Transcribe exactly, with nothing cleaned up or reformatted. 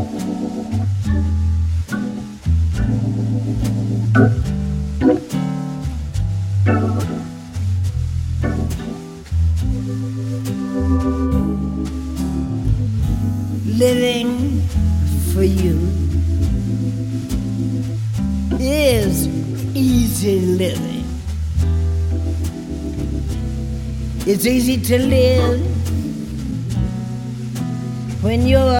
Living for you is easy living. It's easy to live when you're